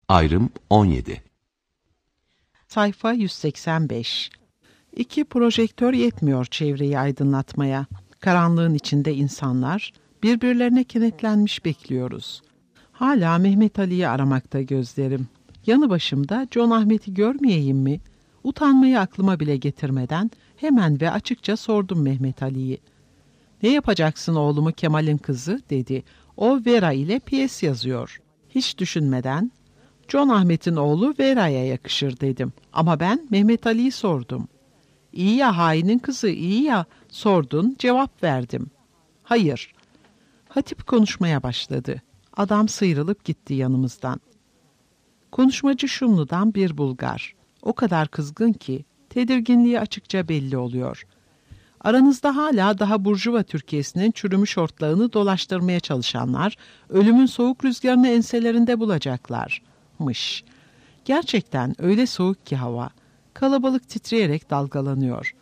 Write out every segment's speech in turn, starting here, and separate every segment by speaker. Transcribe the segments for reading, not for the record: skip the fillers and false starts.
Speaker 1: Ayrım 17.
Speaker 2: Sayfa 185. 2 projektör yetmiyor çevreyi aydınlatmaya. Karanlığın içinde insanlar, birbirlerine kenetlenmiş bekliyoruz. Hala Mehmet Ali'yi aramakta gözlerim. Yanı başımda John Ahmet'i görmeyeyim mi? Utanmayı aklıma bile getirmeden hemen ve açıkça sordum Mehmet Ali'yi. "Ne yapacaksın oğlumu Kemal'in kızı?" dedi. "O Vera ile piyes yazıyor." Hiç düşünmeden, "John Ahmet'in oğlu Vera'ya yakışır," dedim. Ama ben Mehmet Ali'yi sordum. "İyi ya hainin kızı, iyi ya, sordun, cevap verdim." "Hayır." Hatip konuşmaya başladı. Adam sıyrılıp gitti yanımızdan. Konuşmacı Şumlu'dan bir Bulgar. O kadar kızgın ki tedirginliği açıkça belli oluyor. Aranızda hala daha Burjuva Türkiye'sinin çürümüş ortlağını dolaştırmaya çalışanlar ölümün soğuk rüzgarını enselerinde bulacaklarmış. Gerçekten öyle soğuk ki hava. Kalabalık titreyerek dalgalanıyor.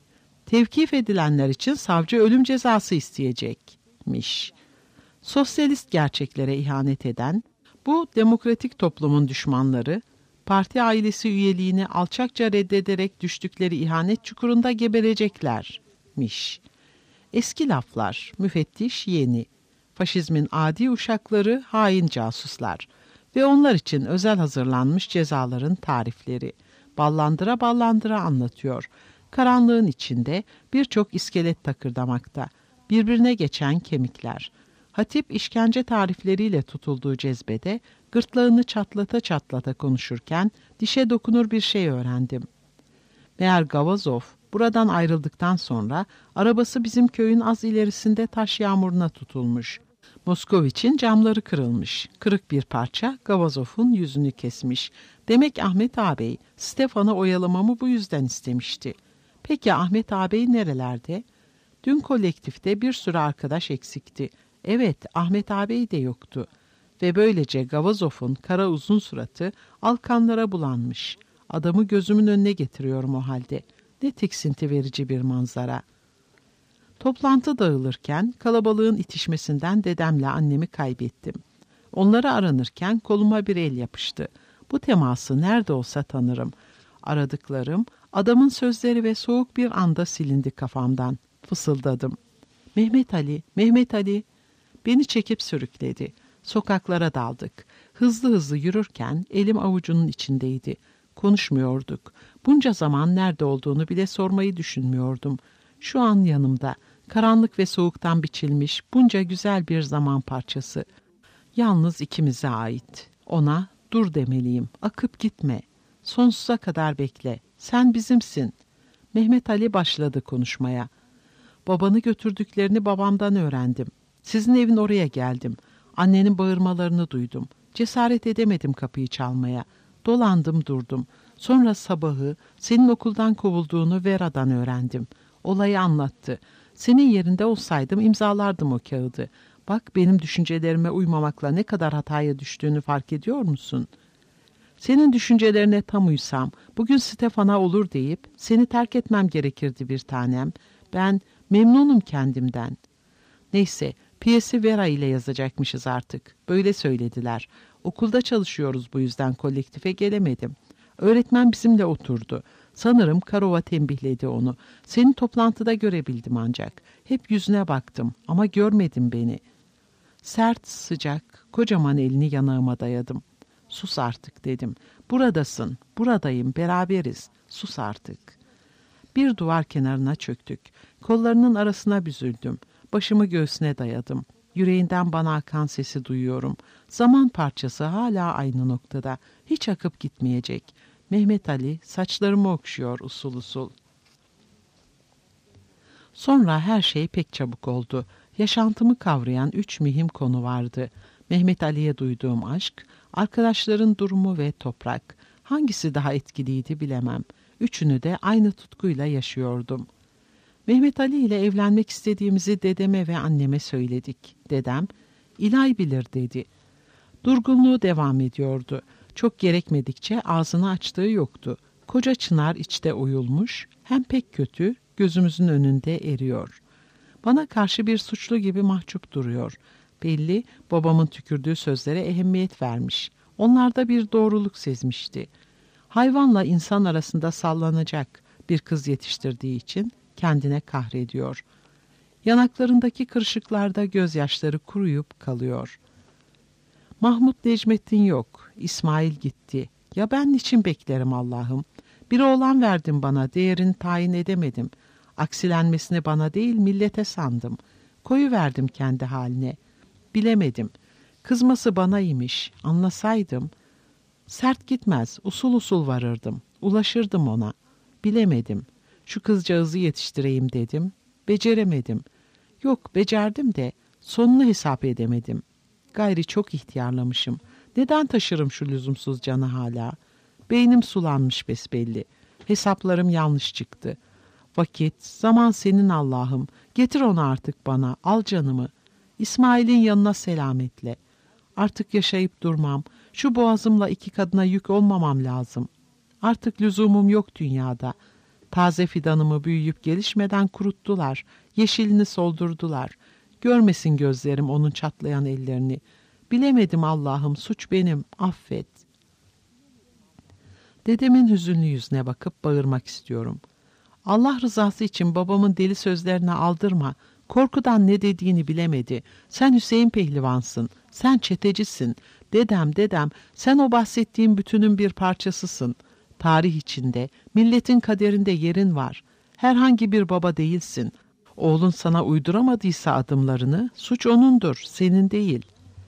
Speaker 2: Tevkif edilenler için savcı ölüm cezası isteyecekmiş. Sosyalist gerçeklere ihanet eden, bu demokratik toplumun düşmanları, parti ailesi üyeliğini alçakça reddederek düştükleri ihanet çukurunda gebereceklermiş. Eski laflar, müfettiş yeni, faşizmin adi uşakları hain casuslar ve onlar için özel hazırlanmış cezaların tarifleri, ballandıra ballandıra anlatıyor. Karanlığın içinde birçok iskelet takırdamakta, birbirine geçen kemikler. Hatip işkence tarifleriyle tutulduğu cezbede gırtlağını çatlata çatlata konuşurken dişe dokunur bir şey öğrendim. Meğer Gavazov buradan ayrıldıktan sonra arabası bizim köyün az ilerisinde taş yağmuruna tutulmuş. Moskoviç'in camları kırılmış. Kırık bir parça Gavazov'un yüzünü kesmiş. Demek Ahmet ağabey Stefan'ı oyalamamı bu yüzden istemişti. Peki Ahmet ağabey nerelerde? Dün kolektifte bir sürü arkadaş eksikti. Evet, Ahmet ağabey de yoktu. Ve böylece Gavazov'un kara uzun suratı alkanlara bulanmış. Adamı gözümün önüne getiriyorum o halde. Ne tiksinti verici bir manzara. Toplantı dağılırken kalabalığın itişmesinden dedemle annemi kaybettim. Onları aranırken koluma bir el yapıştı. Bu teması nerede olsa tanırım. Aradıklarım, adamın sözleri ve soğuk bir anda silindi kafamdan. Fısıldadım. "Mehmet Ali, Mehmet Ali." Beni çekip sürükledi. Sokaklara daldık. Hızlı hızlı yürürken elim avucunun içindeydi. Konuşmuyorduk. Bunca zaman nerede olduğunu bile sormayı düşünmüyordum. Şu an yanımda, karanlık ve soğuktan biçilmiş bunca güzel bir zaman parçası. Yalnız ikimize ait. Ona dur demeliyim, akıp gitme. Sonsuza kadar bekle, sen bizimsin. Mehmet Ali başladı konuşmaya. "Babanı götürdüklerini babamdan öğrendim. Sizin evin oraya geldim. Annenin bağırmalarını duydum. Cesaret edemedim kapıyı çalmaya. Dolandım durdum. Sonra sabahı senin okuldan kovulduğunu Vera'dan öğrendim. Olayı anlattı. Senin yerinde olsaydım imzalardım o kağıdı. Bak benim düşüncelerime uymamakla ne kadar hataya düştüğünü fark ediyor musun? Senin düşüncelerine tam uysam bugün Stefan'a olur deyip seni terk etmem gerekirdi bir tanem. Ben memnunum kendimden. Neyse, piyesi Vera ile yazacakmışız artık. Böyle söylediler. Okulda çalışıyoruz bu yüzden kolektife gelemedim. Öğretmen bizimle oturdu. Sanırım Karova tembihledi onu. Seni toplantıda görebildim ancak. Hep yüzüne baktım ama görmedim beni. Sert, sıcak, kocaman elini yanağıma dayadım. Sus artık dedim. Buradasın, buradayım, beraberiz. Sus artık. Bir duvar kenarına çöktük. Kollarının arasına büzüldüm. Başımı göğsüne dayadım. Yüreğinden bana akan sesi duyuyorum. Zaman parçası hala aynı noktada. Hiç akıp gitmeyecek. Mehmet Ali saçlarımı okşuyor usul usul. Sonra her şey pek çabuk oldu. Yaşantımı kavrayan 3 mühim konu vardı. Mehmet Ali'ye duyduğum aşk, arkadaşların durumu ve toprak. Hangisi daha etkiliydi bilemem. Üçünü de aynı tutkuyla yaşıyordum. Mehmet Ali ile evlenmek istediğimizi dedeme ve anneme söyledik. Dedem, "İlay bilir," dedi. Durgunluğu devam ediyordu. Çok gerekmedikçe ağzını açtığı yoktu. Koca çınar içte oyulmuş, hem pek kötü, gözümüzün önünde eriyor. Bana karşı bir suçlu gibi mahcup duruyor. Belli, babamın tükürdüğü sözlere ehemmiyet vermiş. Onlarda bir doğruluk sezmişti. Hayvanla insan arasında sallanacak bir kız yetiştirdiği için kendine kahrediyor. Yanaklarındaki kırışıklarda gözyaşları kuruyup kalıyor. Mahmut Necmettin yok, İsmail gitti. Ya ben niçin beklerim Allah'ım? Bir oğlan verdin bana, değerini tayin edemedim. Aksilenmesini bana değil millete sandım. Koyuverdim kendi haline. Bilemedim. Kızması bana imiş, anlasaydım. Sert gitmez, usul usul varırdım. Ulaşırdım ona. Bilemedim. Şu kızcağızı yetiştireyim dedim. Beceremedim. Yok, becerdim de sonunu hesap edemedim. Gayri çok ihtiyarlamışım. Neden taşırım şu lüzumsuz canı hala? Beynim sulanmış besbelli. Hesaplarım yanlış çıktı. Vakit, zaman senin Allah'ım. Getir onu artık bana, al canımı. İsmail'in yanına selametle. Artık yaşayıp durmam. Şu boğazımla 2 kadına yük olmamam lazım. Artık lüzumum yok dünyada. Taze fidanımı büyüyüp gelişmeden kuruttular. Yeşilini soldurdular. Görmesin gözlerim onun çatlayan ellerini. Bilemedim Allah'ım, suç benim, affet. Dedemin hüzünlü yüzüne bakıp bağırmak istiyorum. Allah rızası için babamın deli sözlerine aldırma. Korkudan ne dediğini bilemedi. Sen Hüseyin pehlivansın, sen çetecisin. Dedem, sen o bahsettiğim bütünün bir parçasısın. Tarih içinde, milletin kaderinde yerin var. Herhangi bir baba değilsin. Oğlun sana uyduramadıysa adımlarını, suç onundur, senin değil.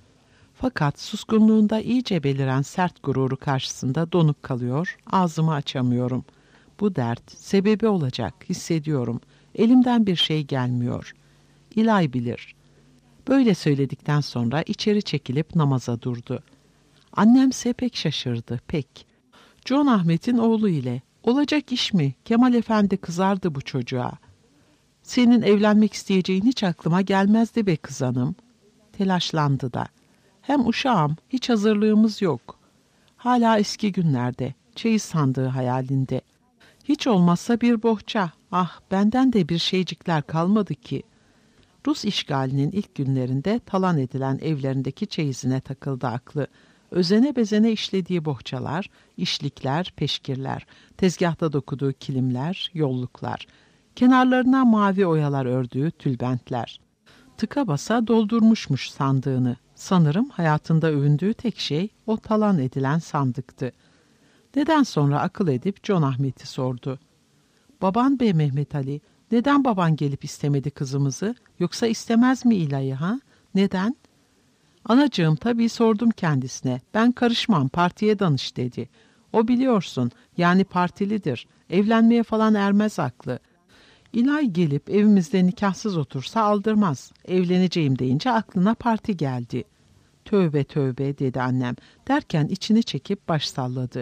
Speaker 2: Fakat suskunluğunda iyice beliren sert gururu karşısında donup kalıyor, ağzımı açamıyorum. Bu dert sebebi olacak, hissediyorum. Elimden bir şey gelmiyor. İlay bilir. Böyle söyledikten sonra içeri çekilip namaza durdu. Annemse pek şaşırdı, pek. John Ahmet'in oğlu ile. Olacak iş mi? Kemal Efendi kızardı bu çocuğa. Senin evlenmek isteyeceğin hiç aklıma gelmezdi be kız hanım. Telaşlandı da. Hem uşağım, hiç hazırlığımız yok. Hala eski günlerde, çeyiz sandığı hayalinde. Hiç olmazsa bir bohça. Ah, benden de bir şeycikler kalmadı ki. Rus işgalinin ilk günlerinde talan edilen evlerindeki çeyizine takıldı aklı. Özene bezene işlediği bohçalar, işlikler, peşkirler, tezgahta dokuduğu kilimler, yolluklar, kenarlarına mavi oyalar ördüğü tülbentler. Tıka basa doldurmuşmuş sandığını. Sanırım hayatında övündüğü tek şey o talan edilen sandıktı. Neden sonra akıl edip John Ahmet'i sordu. Baban bey Mehmet Ali, neden baban gelip istemedi kızımızı? Yoksa istemez mi İlay'ı ha? Neden? Anacığım tabii sordum kendisine. Ben karışmam, partiye danış dedi. O biliyorsun, yani partilidir. Evlenmeye falan ermez aklı. İlay gelip evimizde nikahsız otursa aldırmaz. Evleneceğim deyince aklına parti geldi. Tövbe tövbe dedi annem. Derken içini çekip baş salladı.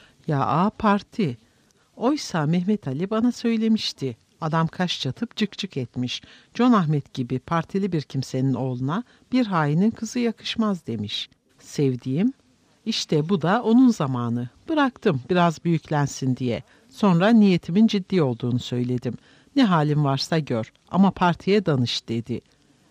Speaker 2: Ya parti. Oysa Mehmet Ali bana söylemişti. Adam kaş çatıp cık cık etmiş. John Ahmet gibi partili bir kimsenin oğluna bir hainin kızı yakışmaz demiş. Sevdiğim, işte bu da onun zamanı. Bıraktım biraz büyüklensin diye. Sonra niyetimin ciddi olduğunu söyledim. Ne halin varsa gör ama partiye danış dedi.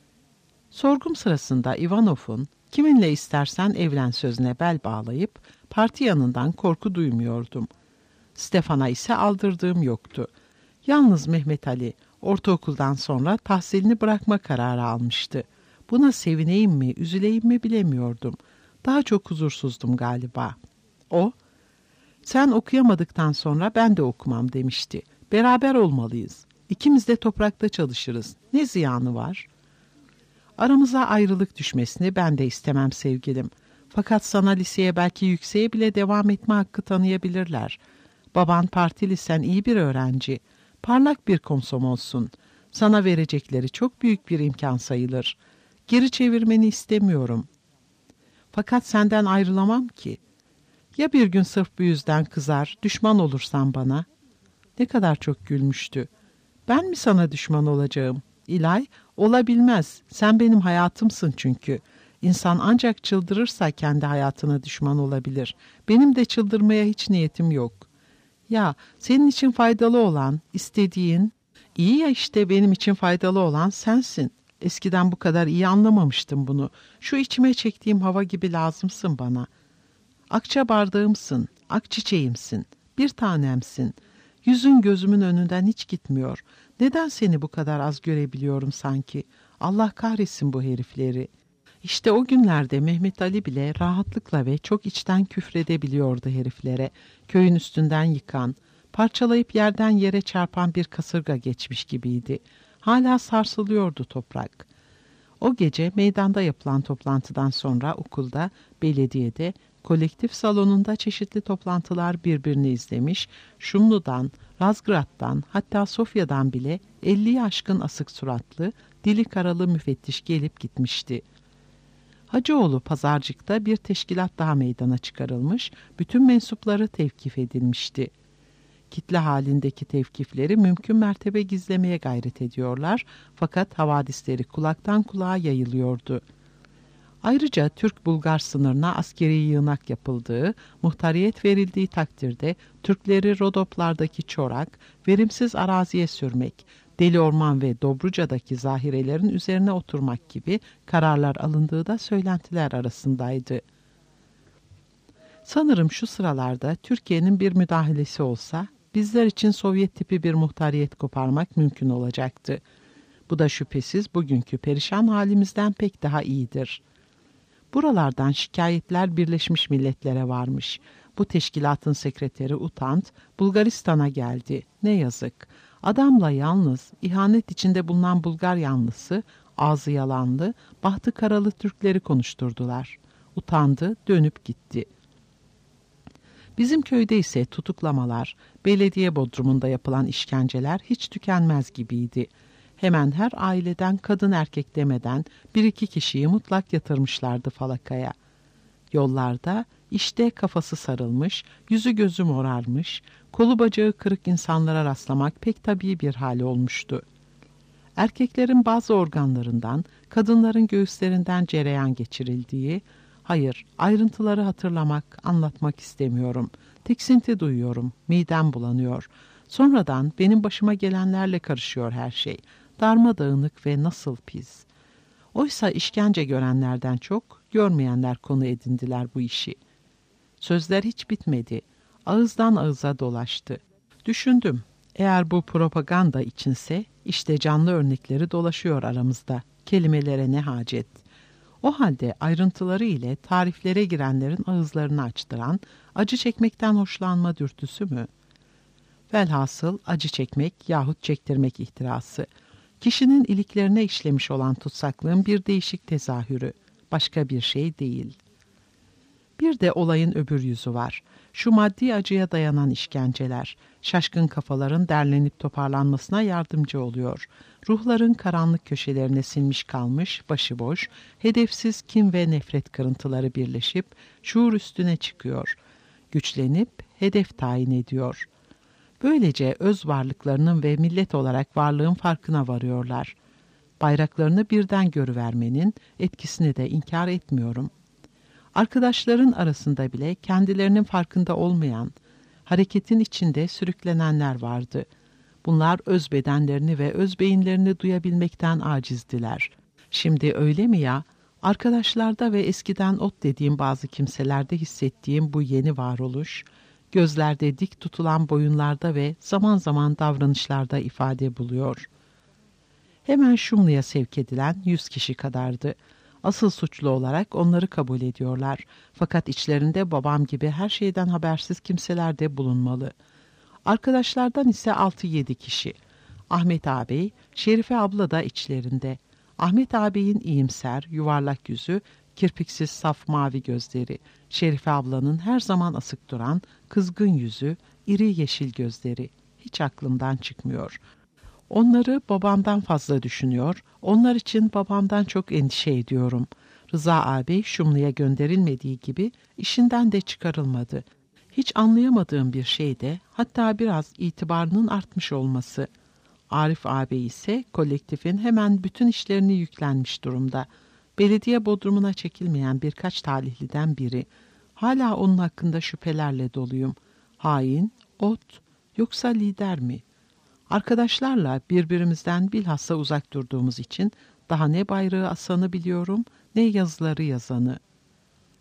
Speaker 2: Sorgum sırasında Ivanov'un kiminle istersen evlen sözüne bel bağlayıp parti yanından korku duymuyordum. Stefan'a ise aldırdığım yoktu. Yalnız Mehmet Ali ortaokuldan sonra tahsilini bırakma kararı almıştı. Buna sevineyim mi, üzüleyim mi bilemiyordum. Daha çok huzursuzdum galiba. O, sen okuyamadıktan sonra ben de okumam demişti. Beraber olmalıyız. İkimiz de toprakta çalışırız. Ne ziyanı var? Aramıza ayrılık düşmesini ben de istemem sevgilim. Fakat sana liseye belki yükseğe bile devam etme hakkı tanıyabilirler. Baban partili, sen iyi bir öğrenci. Parlak bir komsomolsun. Sana verecekleri çok büyük bir imkan sayılır. Geri çevirmeni istemiyorum. Fakat senden ayrılamam ki. Ya bir gün sırf bu yüzden kızar, düşman olursan bana? Ne kadar çok gülmüştü. Ben mi sana düşman olacağım? İlay, olabilmez. Sen benim hayatımsın çünkü. İnsan ancak çıldırırsa kendi hayatına düşman olabilir. Benim de çıldırmaya hiç niyetim yok. Ya senin için faydalı olan, istediğin, iyi ya işte benim için faydalı olan sensin. Eskiden bu kadar iyi anlamamıştım bunu. Şu içime çektiğim hava gibi lazımsın bana. Akça bardağımsın, ak çiçeğimsin, bir tanemsin. Yüzün gözümün önünden hiç gitmiyor. Neden seni bu kadar az görebiliyorum sanki? Allah kahretsin bu herifleri. İşte o günlerde Mehmet Ali bile rahatlıkla ve çok içten küfredebiliyordu heriflere. Köyün üstünden yıkan, parçalayıp yerden yere çarpan bir kasırga geçmiş gibiydi. Hala sarsılıyordu toprak. O gece meydanda yapılan toplantıdan sonra okulda, belediyede, kolektif salonunda çeşitli toplantılar birbirini izlemiş, Şumlu'dan, Razgrad'dan, hatta Sofya'dan bile 50'yi aşkın asık suratlı, dili karalı müfettiş gelip gitmişti. Hacıoğlu Pazarcık'ta bir teşkilat daha meydana çıkarılmış, bütün mensupları tevkif edilmişti. Kitle halindeki tevkifleri mümkün mertebe gizlemeye gayret ediyorlar, fakat havadisleri kulaktan kulağa yayılıyordu. Ayrıca Türk-Bulgar sınırına askeri yığınak yapıldığı, muhtariyet verildiği takdirde Türkleri Rodoplardaki çorak, verimsiz araziye sürmek, Deli Orman ve Dobruca'daki zahirelerin üzerine oturmak gibi kararlar alındığı da söylentiler arasındaydı. Sanırım şu sıralarda Türkiye'nin bir müdahalesi olsa, bizler için Sovyet tipi bir muhtariyet koparmak mümkün olacaktı. Bu da şüphesiz bugünkü perişan halimizden pek daha iyidir. Buralardan şikayetler Birleşmiş Milletler'e varmış. Bu teşkilatın sekreteri Utant, Bulgaristan'a geldi. Ne yazık. Adamla yalnız, ihanet içinde bulunan Bulgar yanlısı, ağzı yalanlı, bahtı karalı Türkleri konuşturdular. Utandı, dönüp gitti. Bizim köyde ise tutuklamalar, belediye bodrumunda yapılan işkenceler hiç tükenmez gibiydi. Hemen her aileden kadın erkek demeden bir iki kişiyi mutlak yatırmışlardı falakaya. Yollarda işte kafası sarılmış, yüzü gözü morarmış, kolu bacağı kırık insanlara rastlamak pek tabii bir hali olmuştu. Erkeklerin bazı organlarından, kadınların göğüslerinden cereyan geçirildiği, hayır, ayrıntıları hatırlamak, anlatmak istemiyorum. Tiksinti duyuyorum, midem bulanıyor. Sonradan benim başıma gelenlerle karışıyor her şey. Darmadağınık ve nasıl pis. Oysa işkence görenlerden çok, görmeyenler konu edindiler bu işi. Sözler hiç bitmedi. Ağızdan ağıza dolaştı. Düşündüm, eğer bu propaganda içinse, işte canlı örnekleri dolaşıyor aramızda. Kelimelere ne hacet. O halde ayrıntıları ile tariflere girenlerin ağızlarını açtıran, acı çekmekten hoşlanma dürtüsü mü? Velhasıl acı çekmek yahut çektirmek ihtirası. Kişinin iliklerine işlemiş olan tutsaklığın bir değişik tezahürü. Başka bir şey değil. Bir de olayın öbür yüzü var. Şu maddi acıya dayanan işkenceler, şaşkın kafaların derlenip toparlanmasına yardımcı oluyor. Ruhların karanlık köşelerine sinmiş kalmış, başıboş, hedefsiz kin ve nefret kırıntıları birleşip şuur üstüne çıkıyor. Güçlenip hedef tayin ediyor. Böylece öz varlıklarının ve millet olarak varlığın farkına varıyorlar. Bayraklarını birden görüvermenin etkisini de inkar etmiyorum. Arkadaşların arasında bile kendilerinin farkında olmayan, hareketin içinde sürüklenenler vardı. Bunlar öz bedenlerini ve öz beyinlerini duyabilmekten acizdiler. Şimdi öyle mi ya? Arkadaşlarda ve eskiden ot dediğim bazı kimselerde hissettiğim bu yeni varoluş, gözlerde dik tutulan boyunlarda ve zaman zaman davranışlarda ifade buluyor. Hemen Şumlu'ya sevk edilen 100 kişi kadardı. Asıl suçlu olarak onları kabul ediyorlar. Fakat içlerinde babam gibi her şeyden habersiz kimseler de bulunmalı. Arkadaşlardan ise 6-7 kişi. Ahmet ağabey, Şerife abla da içlerinde. Ahmet ağabeyin iyimser, yuvarlak yüzü, kirpiksiz saf mavi gözleri, Şerife ablanın her zaman asık duran, kızgın yüzü, iri yeşil gözleri. Hiç aklımdan çıkmıyor. Onları babamdan fazla düşünüyor, onlar için babamdan çok endişe ediyorum. Rıza ağabey Şumlu'ya gönderilmediği gibi işinden de çıkarılmadı. Hiç anlayamadığım bir şey de, hatta biraz itibarının artmış olması. Arif ağabey ise kolektifin hemen bütün işlerini yüklenmiş durumda. Belediye bodrumuna çekilmeyen birkaç talihliden biri. Hala onun hakkında şüphelerle doluyum. Hain, ot, yoksa lider mi? Arkadaşlarla birbirimizden bilhassa uzak durduğumuz için daha ne bayrağı asanı biliyorum, ne yazıları yazanı.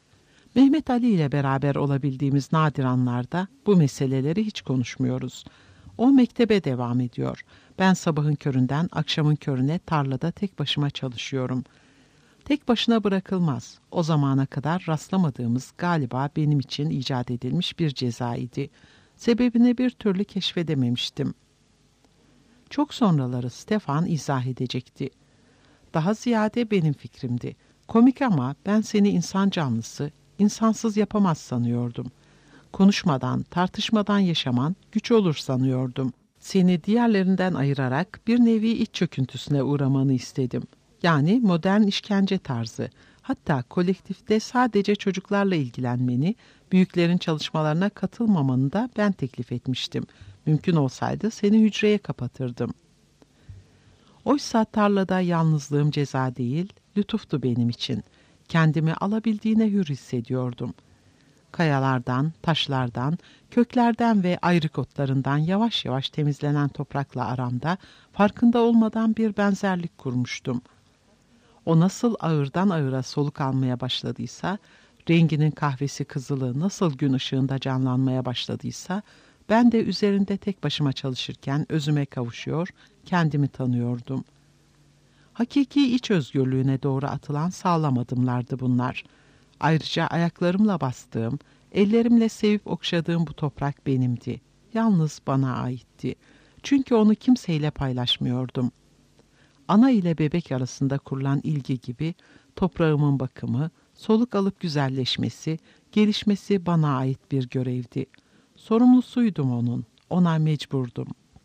Speaker 2: Mehmet Ali ile beraber olabildiğimiz nadir anlarda bu meseleleri hiç konuşmuyoruz. O mektebe devam ediyor. Ben sabahın köründen akşamın körüne tarlada tek başıma çalışıyorum. Tek başına bırakılmaz. O zamana kadar rastlamadığımız galiba benim için icat edilmiş bir ceza idi. Sebebini bir türlü keşfedememiştim. Çok sonraları Stefan izah edecekti. Daha ziyade benim fikrimdi. Komik ama ben seni insan canlısı, insansız yapamaz sanıyordum. Konuşmadan, tartışmadan yaşaman güç olur sanıyordum. Seni diğerlerinden ayırarak bir nevi iç çöküntüsüne uğramanı istedim. Yani modern işkence tarzı. Hatta kolektifte sadece çocuklarla ilgilenmeni, büyüklerin çalışmalarına katılmamanı da ben teklif etmiştim. Mümkün olsaydı seni hücreye kapatırdım. Oysa tarlada yalnızlığım ceza değil, lütuftu benim için. Kendimi alabildiğine hür hissediyordum. Kayalardan, taşlardan, köklerden ve ayrık otlarından yavaş yavaş temizlenen toprakla aramda farkında olmadan bir benzerlik kurmuştum. O nasıl ağırdan ağıra soluk almaya başladıysa, renginin kahvesi kızılı nasıl gün ışığında canlanmaya başladıysa, ben de üzerinde tek başıma çalışırken özüme kavuşuyor, kendimi tanıyordum. Hakiki iç özgürlüğüne doğru atılan sağlam adımlardı bunlar. Ayrıca ayaklarımla bastığım, ellerimle sevip okşadığım bu toprak benimdi. Yalnız bana aitti. Çünkü onu kimseyle paylaşmıyordum. Ana ile bebek arasında kurulan ilgi gibi toprağımın bakımı, soluk alıp güzelleşmesi, gelişmesi bana ait bir görevdi. Sorumlusuydum onun, ona mecburdum.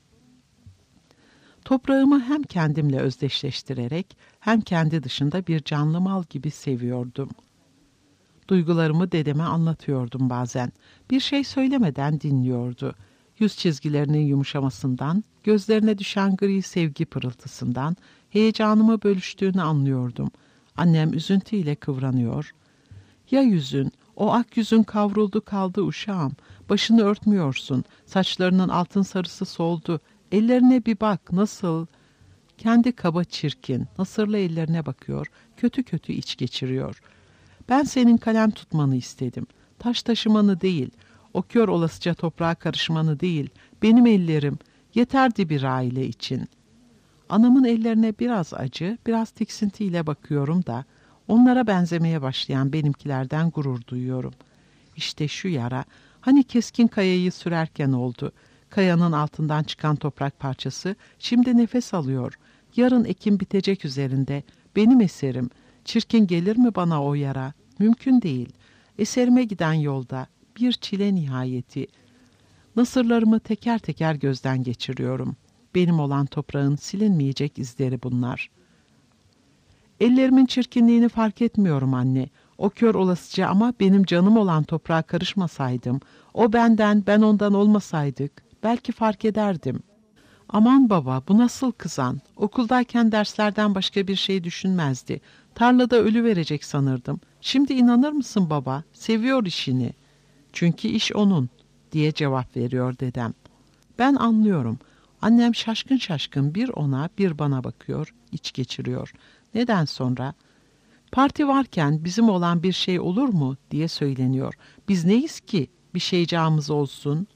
Speaker 2: Toprağımı hem kendimle özdeşleştirerek hem kendi dışında bir canlı mal gibi seviyordum. Duygularımı dedeme anlatıyordum bazen. Bir şey söylemeden dinliyordu. Yüz çizgilerinin yumuşamasından, gözlerine düşen gri sevgi pırıltısından heyecanımı bölüştüğünü anlıyordum. Annem üzüntüyle kıvranıyor. Ya yüzün, o ak yüzün kavruldu kaldı uşağım. Başını örtmüyorsun, saçlarının altın sarısı soldu. Ellerine bir bak, nasıl? Kendi kaba çirkin, nasırlı ellerine bakıyor, kötü kötü iç geçiriyor. Ben senin kalem tutmanı istedim. Taş taşımanı değil, o kör olasıca toprağa karışmanı değil, benim ellerim yeterdi bir aile için. Anamın ellerine biraz acı, biraz tiksintiyle bakıyorum da, onlara benzemeye başlayan benimkilerden gurur duyuyorum. İşte şu yara, hani keskin kayayı sürerken oldu. Kayanın altından çıkan toprak parçası şimdi nefes alıyor. Yarın ekim bitecek üzerinde. Benim eserim. Çirkin gelir mi bana o yara? Mümkün değil. Eserime giden yolda bir çile nihayeti. Nasırlarımı teker teker gözden geçiriyorum. Benim olan toprağın silinmeyecek izleri bunlar. Ellerimin çirkinliğini fark etmiyorum anne. O kör olasıca ama benim canım olan toprağa karışmasaydım, o benden, ben ondan olmasaydık, belki fark ederdim. Aman baba, bu nasıl kızan? Okuldayken derslerden başka bir şey düşünmezdi. Tarlada ölü verecek sanırdım. Şimdi inanır mısın baba? Seviyor işini. Çünkü iş onun, diye cevap veriyor dedem. Ben anlıyorum. Annem şaşkın şaşkın bir ona bir bana bakıyor, iç geçiriyor. Neden sonra? Parti varken bizim olan bir şey olur mu diye söyleniyor. Biz neyiz ki bir şeycağımız olsun?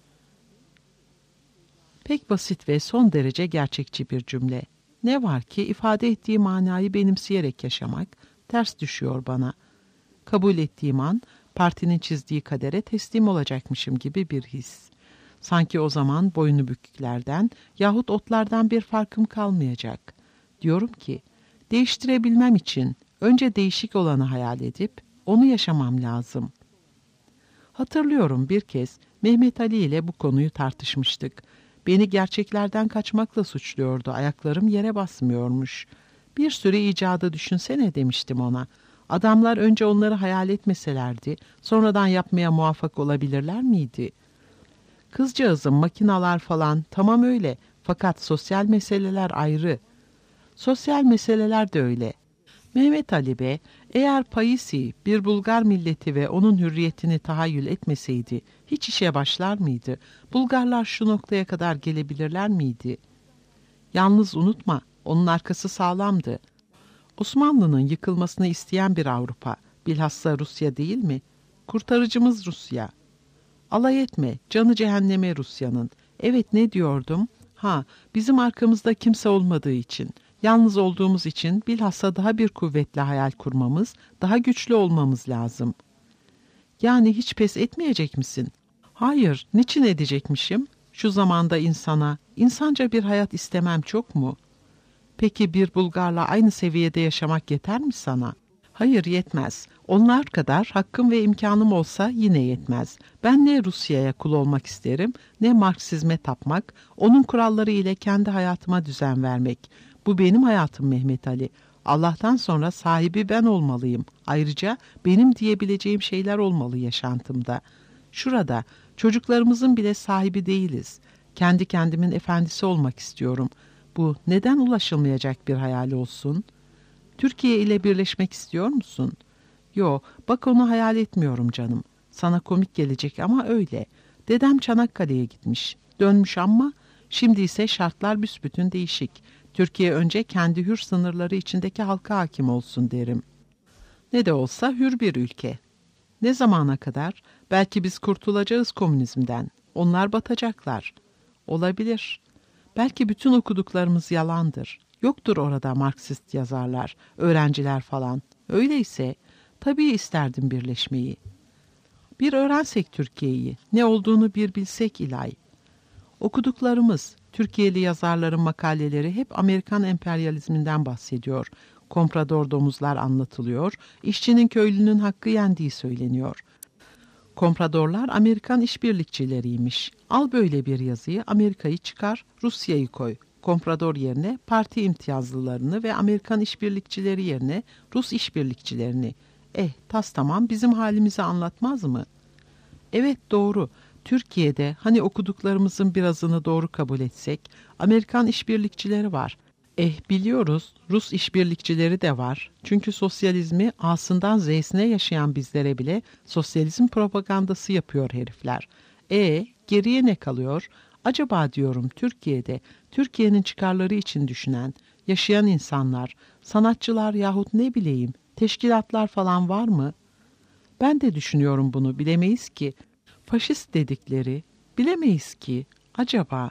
Speaker 2: Pek basit ve son derece gerçekçi bir cümle. Ne var ki ifade ettiği manayı benimseyerek yaşamak ters düşüyor bana. Kabul ettiğim an partinin çizdiği kadere teslim olacakmışım gibi bir his. Sanki o zaman boynu büküklerden yahut otlardan bir farkım kalmayacak. Diyorum ki değiştirebilmem için önce değişik olanı hayal edip onu yaşamam lazım. Hatırlıyorum bir kez Mehmet Ali ile bu konuyu tartışmıştık. Beni gerçeklerden kaçmakla suçluyordu. Ayaklarım yere basmıyormuş. Bir süre icadı düşünsene demiştim ona. Adamlar önce onları hayal etmeselerdi, sonradan yapmaya muvaffak olabilirler miydi? Kızcağızım, makinalar falan tamam öyle. Fakat sosyal meseleler ayrı. Sosyal meseleler de öyle. Mehmet Ali Bey, eğer Paisi bir Bulgar milleti ve onun hürriyetini tahayyül etmeseydi, hiç işe başlar mıydı? Bulgarlar şu noktaya kadar gelebilirler miydi? Yalnız unutma, onun arkası sağlamdı. Osmanlı'nın yıkılmasını isteyen bir Avrupa, bilhassa Rusya değil mi? Kurtarıcımız Rusya. Alay etme, canı cehenneme Rusya'nın. Evet, ne diyordum? Bizim arkamızda kimse olmadığı için, yalnız olduğumuz için bilhassa daha bir kuvvetli hayal kurmamız, daha güçlü olmamız lazım. Yani hiç pes etmeyecek misin? Hayır, niçin edecekmişim? Şu zamanda insanca bir hayat istemem çok mu? Peki bir Bulgarla aynı seviyede yaşamak yeter mi sana? Hayır, yetmez. Onlar kadar hakkım ve imkanım olsa yine yetmez. Ben ne Rusya'ya kul olmak isterim, ne Marksizme tapmak, onun kuralları ile kendi hayatıma düzen vermek. Bu benim hayatım Mehmet Ali. Allah'tan sonra sahibi ben olmalıyım. Ayrıca benim diyebileceğim şeyler olmalı yaşantımda. Şurada çocuklarımızın bile sahibi değiliz. Kendi kendimin efendisi olmak istiyorum. Bu neden ulaşılmayacak bir hayal olsun? Türkiye ile birleşmek istiyor musun? Yo, bak onu hayal etmiyorum canım. Sana komik gelecek ama öyle. Dedem Çanakkale'ye gitmiş. Dönmüş ama şimdi ise şartlar büsbütün değişik. Türkiye önce kendi hür sınırları içindeki halka hakim olsun derim. Ne de olsa hür bir ülke. Ne zamana kadar? Belki biz kurtulacağız komünizmden. Onlar batacaklar. Olabilir. Belki bütün okuduklarımız yalandır. Yoktur orada Marksist yazarlar, öğrenciler falan. Öyleyse tabii isterdim birleşmeyi. Bir öğrensek Türkiye'yi, ne olduğunu bir bilsek İlay. Okuduklarımız, Türkiye'li yazarların makaleleri hep Amerikan emperyalizminden bahsediyor. Komprador domuzlar anlatılıyor, işçinin köylünün hakkı yendiği söyleniyor. Kompradorlar Amerikan işbirlikçileriymiş. Al böyle bir yazıyı, Amerika'yı çıkar, Rusya'yı koy. Komprador yerine parti imtiyazlılarını ve Amerikan işbirlikçileri yerine Rus işbirlikçilerini. Tas tamam, bizim halimizi anlatmaz mı? Evet, doğru. Türkiye'de hani okuduklarımızın birazını doğru kabul etsek, Amerikan işbirlikçileri var. Biliyoruz, Rus işbirlikçileri de var. Çünkü sosyalizmi A'sından Z'sine yaşayan bizlere bile sosyalizm propagandası yapıyor herifler. Geriye ne kalıyor? Acaba diyorum Türkiye'de, Türkiye'nin çıkarları için düşünen, yaşayan insanlar, sanatçılar yahut ne bileyim, teşkilatlar falan var mı? Ben de düşünüyorum bunu, bilemeyiz ki. Faşist dedikleri, bilemeyiz ki. Acaba,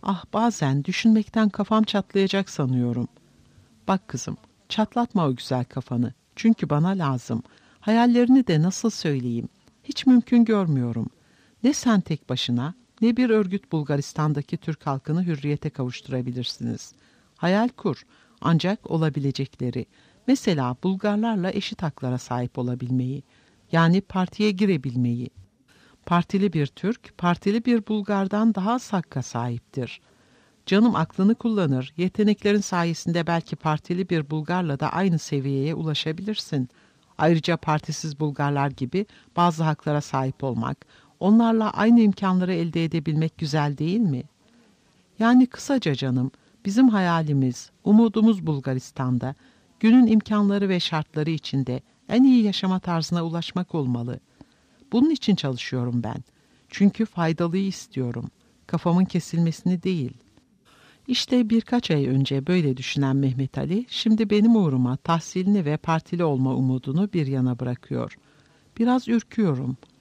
Speaker 2: bazen düşünmekten kafam çatlayacak sanıyorum. Bak kızım, çatlatma o güzel kafanı. Çünkü bana lazım. Hayallerini de nasıl söyleyeyim? Hiç mümkün görmüyorum. Ne sen tek başına, ne bir örgüt Bulgaristan'daki Türk halkını hürriyete kavuşturabilirsiniz. Hayal kur, ancak olabilecekleri. Mesela Bulgarlarla eşit haklara sahip olabilmeyi. Yani partiye girebilmeyi. Partili bir Türk, partili bir Bulgar'dan daha az hakka sahiptir. Canım aklını kullanır, yeteneklerin sayesinde belki partili bir Bulgarla da aynı seviyeye ulaşabilirsin. Ayrıca partisiz Bulgarlar gibi bazı haklara sahip olmak, onlarla aynı imkanları elde edebilmek güzel değil mi? Yani kısaca canım, bizim hayalimiz, umudumuz Bulgaristan'da, günün imkanları ve şartları içinde en iyi yaşama tarzına ulaşmak olmalı. Bunun için çalışıyorum ben. Çünkü faydalıyı istiyorum. Kafamın kesilmesini değil. İşte birkaç ay önce böyle düşünen Mehmet Ali, şimdi benim uğruma tahsilini ve partili olma umudunu bir yana bırakıyor. Biraz ürküyorum.